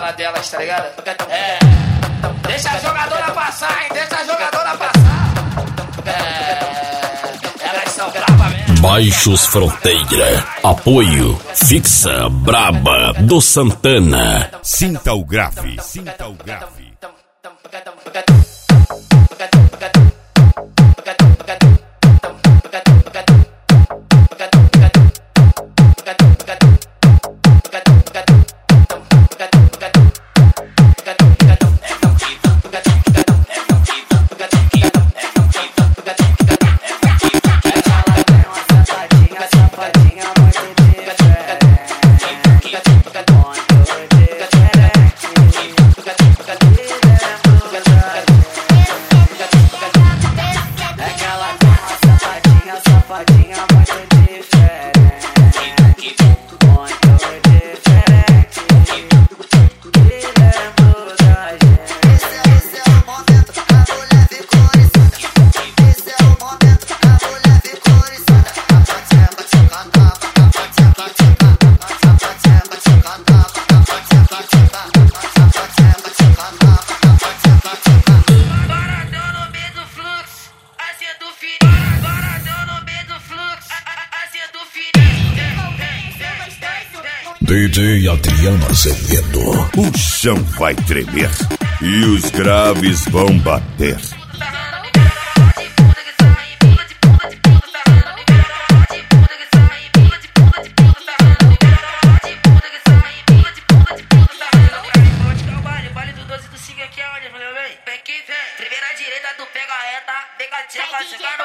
cima delas, tá ligado? É, deixa a jogadora passar, hein? Deixa a jogadora passar. Elas são bravas mesmo. Baixos Fronteira. Apoio Fixa Braba do Santana. Sinta o grave, sinta o grave. DJ Adriano Azevedo. O chão vai tremer e os graves vão bater. Primeira direita, tu pega a reta, pega a tcheca,